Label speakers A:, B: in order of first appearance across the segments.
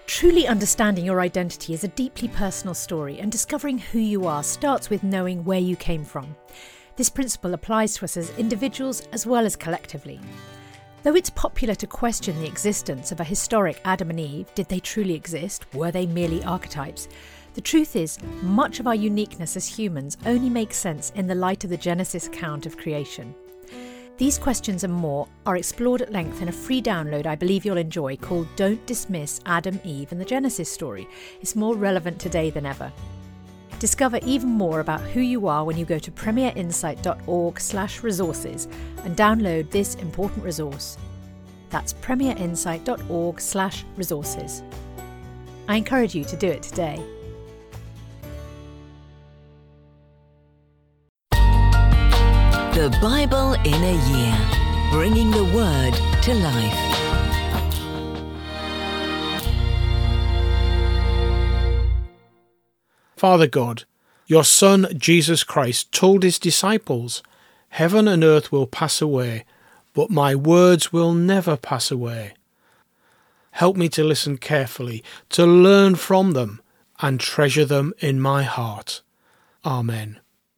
A: Truly understanding your identity is a deeply personal story, and discovering who you are starts with knowing where you came from. This principle applies to us as individuals as well as collectively. Though it's popular to question the existence of a historic Adam and Eve, did they truly exist? Were they merely archetypes? The truth is, much of our uniqueness as humans only makes sense in the light of the Genesis account of creation. These questions and more are explored at length in a free download I believe you'll enjoy called Don't Dismiss Adam, Eve and the Genesis Story. It's more relevant today than ever. Discover even more about who you are when you go to premierinsight.org/resources and download this important resource. That's premierinsight.org/resources. I encourage you to do it today.
B: The Bible in a Year, bringing the Word to life.
C: Father God, your Son Jesus Christ told his disciples, "Heaven and earth will pass away, but my words will never pass away." Help me to listen carefully, to learn from them, and treasure them in my heart. Amen.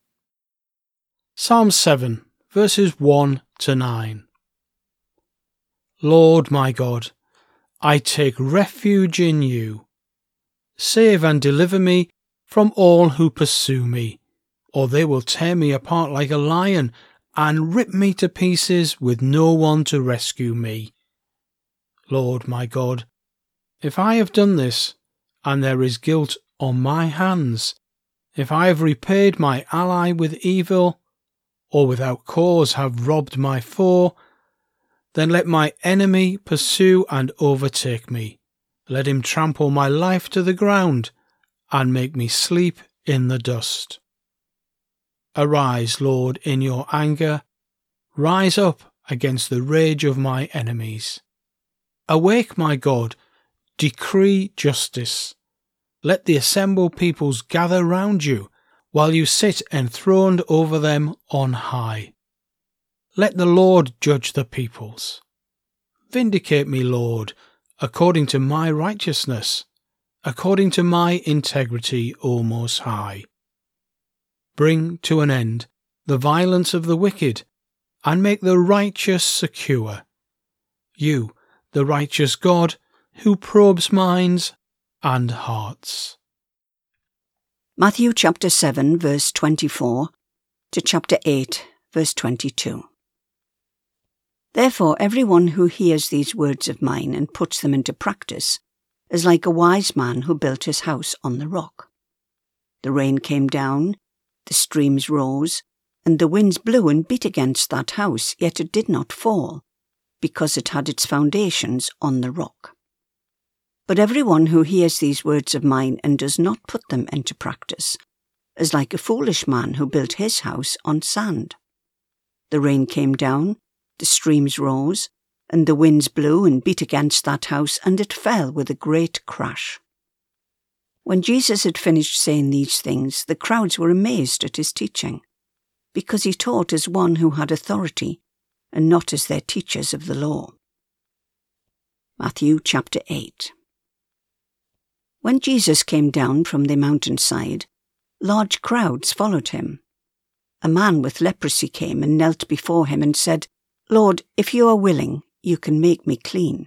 C: Psalm 7, verses 1 to 9. Lord my God, I take refuge in you. Save and deliver me from all who pursue me, or they will tear me apart like a lion and rip me to pieces with no one to rescue me. Lord my God, if I have done this, and there is guilt on my hands, if I have repaid my ally with evil, or without cause have robbed my foe, then let my enemy pursue and overtake me. Let him trample my life to the ground, and make me sleep in the dust. Arise, Lord, in your anger. Rise up against the rage of my enemies. Awake, my God, decree justice. Let the assembled peoples gather round you, while you sit enthroned over them on high. Let the Lord judge the peoples. Vindicate me, Lord, according to my righteousness, according to my integrity, O Most High. Bring to an end the violence of the wicked, and make the righteous secure. You, the righteous God, who probes minds and hearts.
D: Matthew chapter 7, verse 24 to chapter 8, verse 22. Therefore, everyone who hears these words of mine and puts them into practice is like a wise man who built his house on the rock. The rain came down, the streams rose, and the winds blew and beat against that house, yet it did not fall, because it had its foundations on the rock. But everyone who hears these words of mine and does not put them into practice is like a foolish man who built his house on sand. The rain came down, the streams rose, and the winds blew and beat against that house, and it fell with a great crash. When Jesus had finished saying these things, the crowds were amazed at his teaching, because he taught as one who had authority, and not as their teachers of the law. Matthew chapter 8. When Jesus came down from the mountainside, large crowds followed him. A man with leprosy came and knelt before him and said, "Lord, if you are willing, you can make me clean."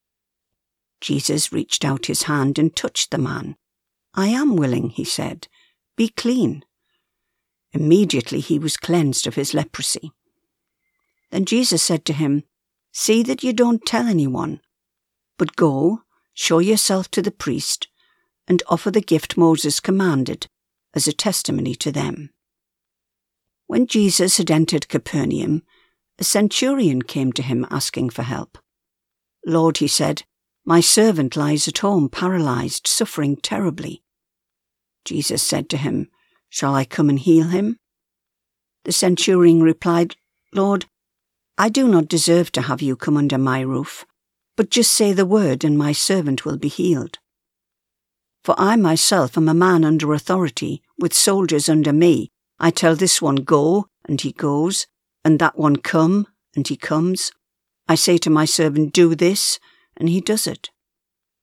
D: Jesus reached out his hand and touched the man. "I am willing," he said. "Be clean." Immediately he was cleansed of his leprosy. Then Jesus said to him, "See that you don't tell anyone, but go, show yourself to the priest, and offer the gift Moses commanded as a testimony to them." When Jesus had entered Capernaum, a centurion came to him asking for help. "Lord," he said, "my servant lies at home paralyzed, suffering terribly." Jesus said to him, "Shall I come and heal him?" The centurion replied, "Lord, I do not deserve to have you come under my roof, but just say the word and my servant will be healed. For I myself am a man under authority, with soldiers under me. I tell this one, 'Go,' and he goes, and that one, 'Come,' and he comes. I say to my servant, 'Do this,' and he does it."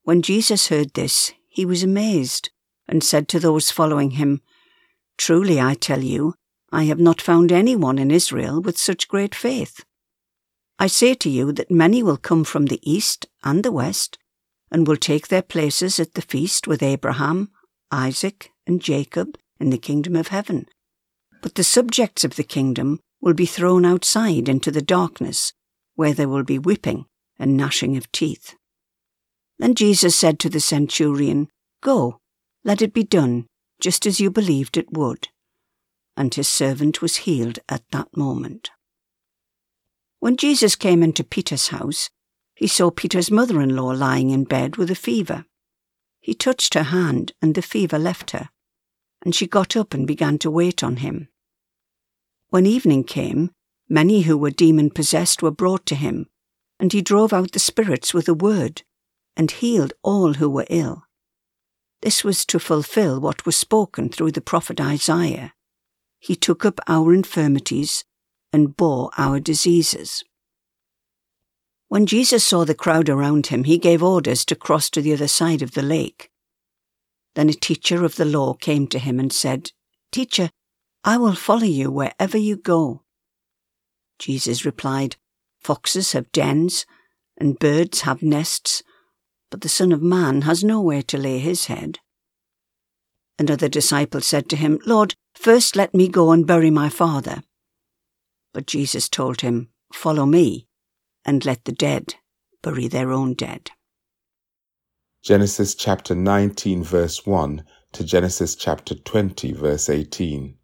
D: When Jesus heard this, he was amazed, and said to those following him, "Truly I tell you, I have not found anyone in Israel with such great faith. I say to you that many will come from the east and the west, and will take their places at the feast with Abraham, Isaac, and Jacob in the kingdom of heaven. But the subjects of the kingdom will be thrown outside into the darkness, where there will be weeping and gnashing of teeth." Then Jesus said to the centurion, "Go, let it be done, just as you believed it would." And his servant was healed at that moment. When Jesus came into Peter's house, he saw Peter's mother-in-law lying in bed with a fever. He touched her hand, and the fever left her, and she got up and began to wait on him. When evening came, many who were demon-possessed were brought to him, and he drove out the spirits with a word, and healed all who were ill. This was to fulfill what was spoken through the prophet Isaiah. He took up our infirmities and bore our diseases. When Jesus saw the crowd around him, he gave orders to cross to the other side of the lake. Then a teacher of the law came to him and said, "Teacher, I will follow you wherever you go." Jesus replied, "Foxes have dens, and birds have nests, but the Son of Man has nowhere to lay his head." Another disciple said to him, "Lord, first let me go and bury my father." But Jesus told him, "Follow me, and let the dead bury their own dead."
E: Genesis chapter 19 verse 1 to Genesis chapter 20 verse 18.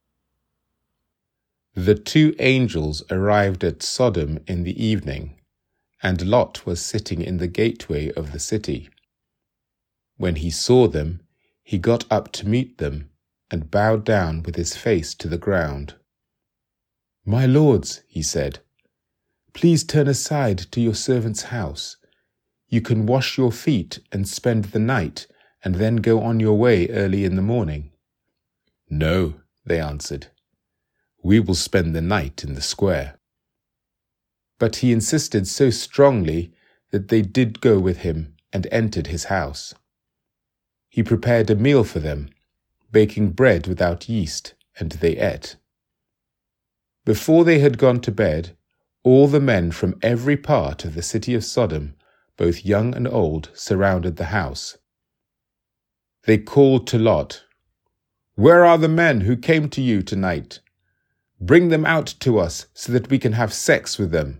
E: The two angels arrived at Sodom in the evening, and Lot was sitting in the gateway of the city. When he saw them, he got up to meet them and bowed down with his face to the ground. "My lords," he said, "please turn aside to your servant's house. You can wash your feet and spend the night, and then go on your way early in the morning." "No," they answered, "we will spend the night in the square." But he insisted so strongly that they did go with him and entered his house. He prepared a meal for them, baking bread without yeast, and they ate. Before they had gone to bed, all the men from every part of the city of Sodom, both young and old, surrounded the house. They called to Lot, "Where are the men who came to you tonight? Bring them out to us so that we can have sex with them."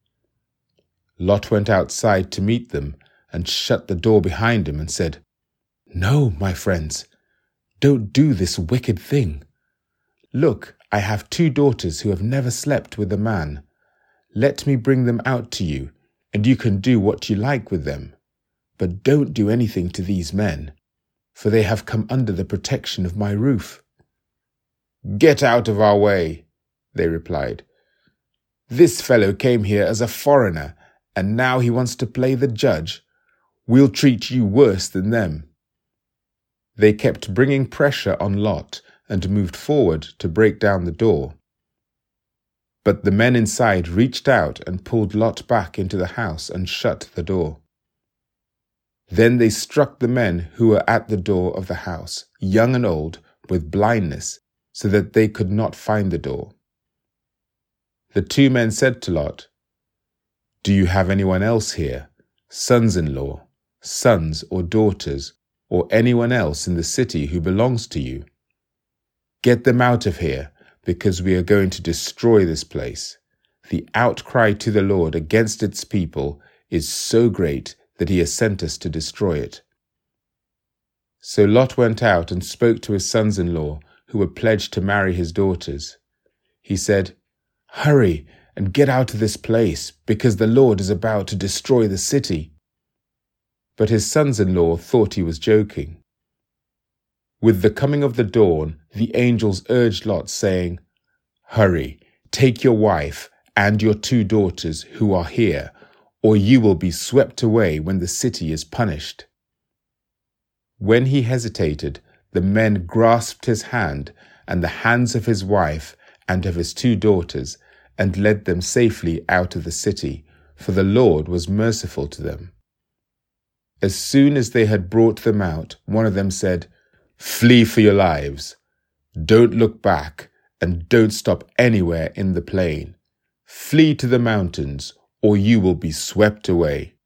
E: Lot went outside to meet them and shut the door behind him and said, "No, my friends, don't do this wicked thing. Look, I have 2 daughters who have never slept with a man. Let me bring them out to you, and you can do what you like with them. But don't do anything to these men, for they have come under the protection of my roof." "Get out of our way," they replied. "This fellow came here as a foreigner, and now he wants to play the judge. We'll treat you worse than them." They kept bringing pressure on Lot and moved forward to break down the door. But the men inside reached out and pulled Lot back into the house and shut the door. Then they struck the men who were at the door of the house, young and old, with blindness, so that they could not find the door. The 2 men said to Lot, "Do you have anyone else here, sons-in-law, sons or daughters, or anyone else in the city who belongs to you? Get them out of here, because we are going to destroy this place. The outcry to the Lord against its people is so great that he has sent us to destroy it." So Lot went out and spoke to his sons-in-law, who were pledged to marry his daughters. He said, "Hurry and get out of this place, because the Lord is about to destroy the city." But his sons-in-law thought he was joking. With the coming of the dawn, the angels urged Lot, saying, "Hurry, take your wife and your 2 daughters who are here, or you will be swept away when the city is punished." When he hesitated, the men grasped his hand and the hands of his wife and of his 2 daughters, and led them safely out of the city, for the Lord was merciful to them. As soon as they had brought them out, one of them said, "Flee for your lives. Don't look back and don't stop anywhere in the plain. Flee to the mountains, or you will be swept away."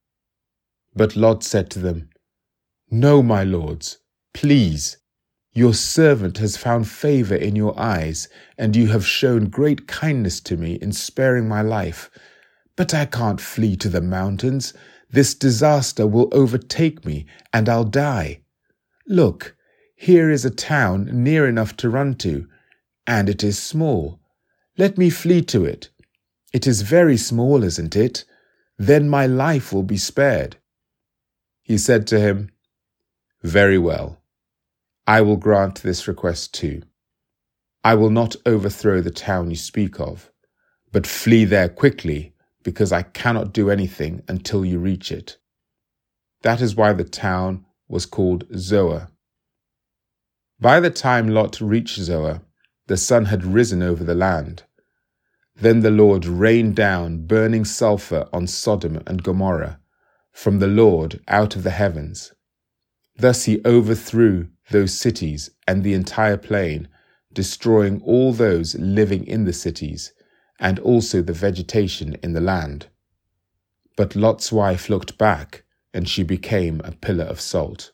E: But Lot said to them, "No, my lords, please. Your servant has found favor in your eyes, and you have shown great kindness to me in sparing my life. But I can't flee to the mountains. This disaster will overtake me, and I'll die. Look, here is a town near enough to run to, and it is small. Let me flee to it. It is very small, isn't it? Then my life will be spared." He said to him, "Very well. I will grant this request too. I will not overthrow the town you speak of, but flee there quickly, because I cannot do anything until you reach it." That is why the town was called Zoar. By the time Lot reached Zoar, the sun had risen over the land. Then the Lord rained down burning sulfur on Sodom and Gomorrah from the Lord out of the heavens. Thus he overthrew those cities and the entire plain, destroying all those living in the cities, and also the vegetation in the land. But Lot's wife looked back, and she became a pillar of salt.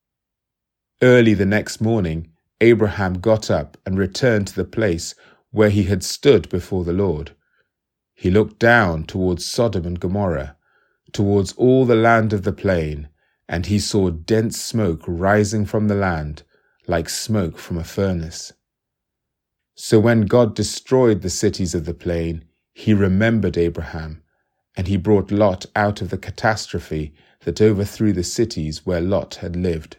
E: Early the next morning, Abraham got up and returned to the place where he had stood before the Lord. He looked down towards Sodom and Gomorrah, towards all the land of the plain, and he saw dense smoke rising from the land, like smoke from a furnace. So when God destroyed the cities of the plain, he remembered Abraham, and he brought Lot out of the catastrophe that overthrew the cities where Lot had lived.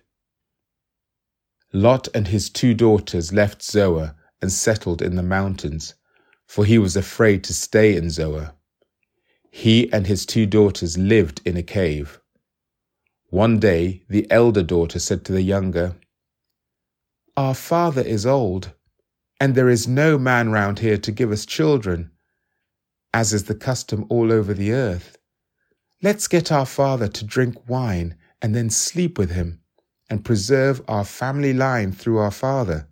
E: Lot and his 2 daughters left Zoar and settled in the mountains, for he was afraid to stay in Zoar. He and his 2 daughters lived in a cave. One day the elder daughter said to the younger, "Our father is old, and there is no man round here to give us children, as is the custom all over the earth. Let's get our father to drink wine and then sleep with him, and preserve our family line through our father."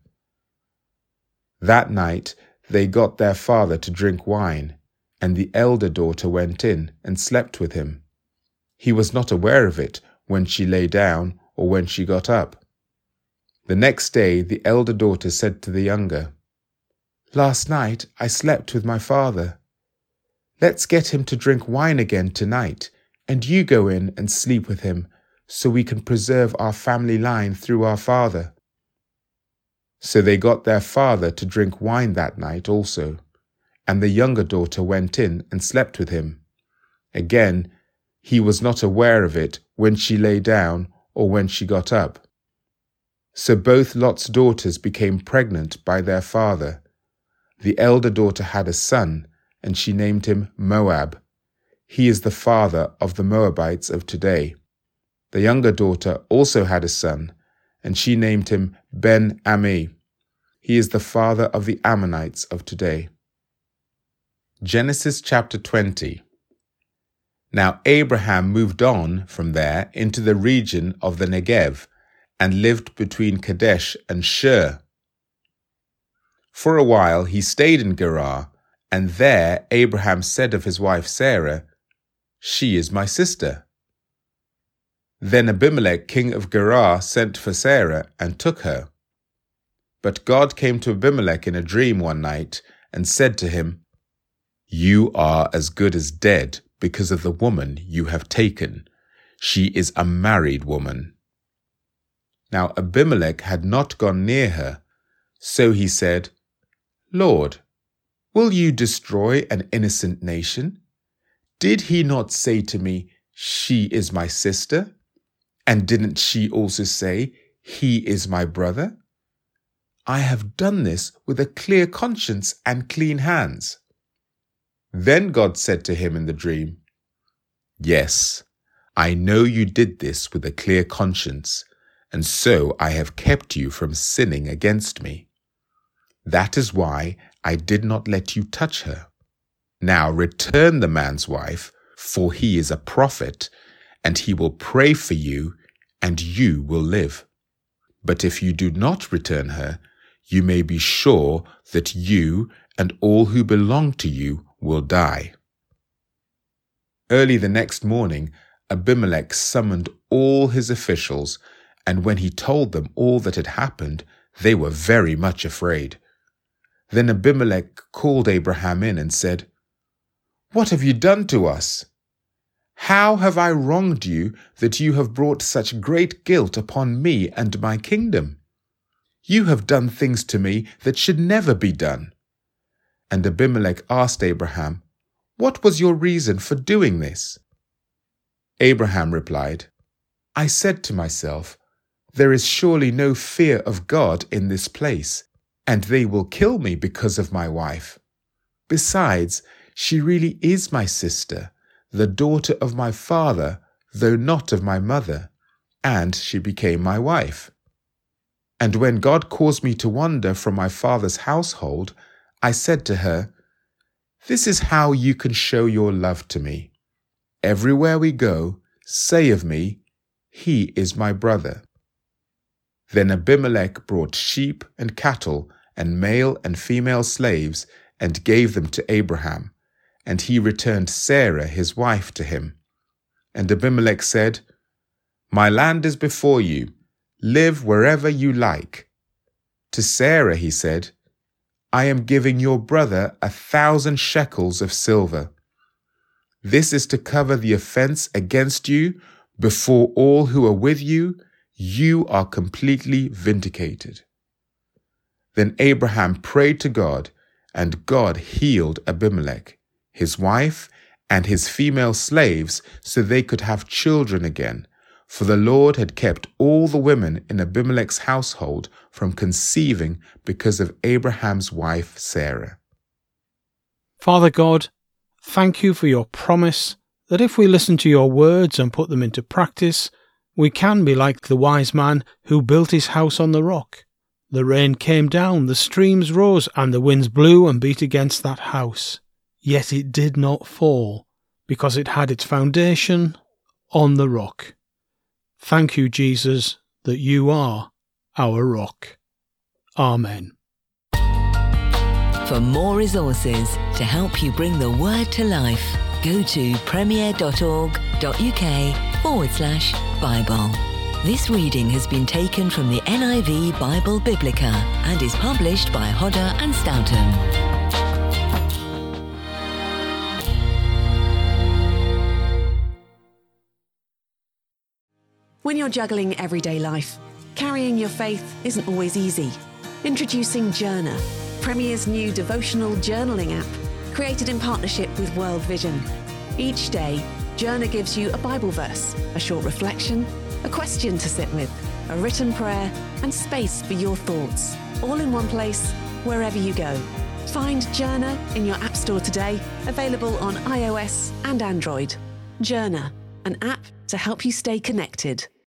E: That night they got their father to drink wine, and the elder daughter went in and slept with him. He was not aware of it when she lay down or when she got up. The next day the elder daughter said to the younger, "Last night I slept with my father. Let's get him to drink wine again tonight, and you go in and sleep with him, so we can preserve our family line through our father." So they got their father to drink wine that night also, and the younger daughter went in and slept with him. Again, he was not aware of it when she lay down or when she got up. So both Lot's daughters became pregnant by their father. The elder daughter had a son, and she named him Moab. He is the father of the Moabites of today. The younger daughter also had a son, and she named him Ben-Ammi. He is the father of the Ammonites of today. Genesis chapter 20. Now Abraham moved on from there into the region of the Negev, and lived between Kadesh and Shur. For a while he stayed in Gerar, and there Abraham said of his wife Sarah, "She is my sister." Then Abimelech king of Gerar sent for Sarah and took her. But God came to Abimelech in a dream one night and said to him, "You are as good as dead because of the woman you have taken. She is a married woman." Now Abimelech had not gone near her, so he said, "Lord, will you destroy an innocent nation? Did he not say to me, 'She is my sister'? And didn't she also say, 'He is my brother'? I have done this with a clear conscience and clean hands." Then God said to him in the dream, "Yes, I know you did this with a clear conscience, and so I have kept you from sinning against me. That is why I did not let you touch her. Now return the man's wife, for he is a prophet, and he will pray for you, and you will live. But if you do not return her, you may be sure that you and all who belong to you will die." Early the next morning, Abimelech summoned all his officials, and when he told them all that had happened, they were very much afraid. Then Abimelech called Abraham in and said, "What have you done to us? How have I wronged you that you have brought such great guilt upon me and my kingdom? You have done things to me that should never be done." And Abimelech asked Abraham, "What was your reason for doing this?" Abraham replied, "I said to myself, there is surely no fear of God in this place, and they will kill me because of my wife. Besides, she really is my sister, the daughter of my father, though not of my mother, and she became my wife. And when God caused me to wander from my father's household, I said to her, 'This is how you can show your love to me. Everywhere we go, say of me, he is my brother.' Then Abimelech brought sheep and cattle and male and female slaves and gave them to Abraham, and he returned Sarah his wife to him. And Abimelech said, 'My land is before you. Live wherever you like.' To Sarah he said, 'I am giving your brother 1,000 shekels of silver. This is to cover the offense against you before all who are with you. You are completely vindicated.' Then Abraham prayed to God, and God healed Abimelech, his wife, and his female slaves so they could have children again, for the Lord had kept all the women in Abimelech's household from conceiving because of Abraham's wife Sarah."
C: Father God, thank you for your promise that if we listen to your words and put them into practice, we can be like the wise man who built his house on the rock. The rain came down, the streams rose, and the winds blew and beat against that house. Yet it did not fall, because it had its foundation on the rock. Thank you, Jesus, that you are our rock. Amen.
B: For more resources to help you bring the word to life, go to premier.org.uk/Bible. This reading has been taken from the NIV Bible Biblica and is published by Hodder and Stoughton.
F: When you're juggling everyday life, carrying your faith isn't always easy. Introducing Journer, Premier's new devotional journaling app, created in partnership with World Vision. Each day, Journer gives you a Bible verse, a short reflection, a question to sit with, a written prayer, and space for your thoughts, all in one place, wherever you go. Find Journer in your App Store today, available on iOS and Android. Journer, an app to help you stay connected.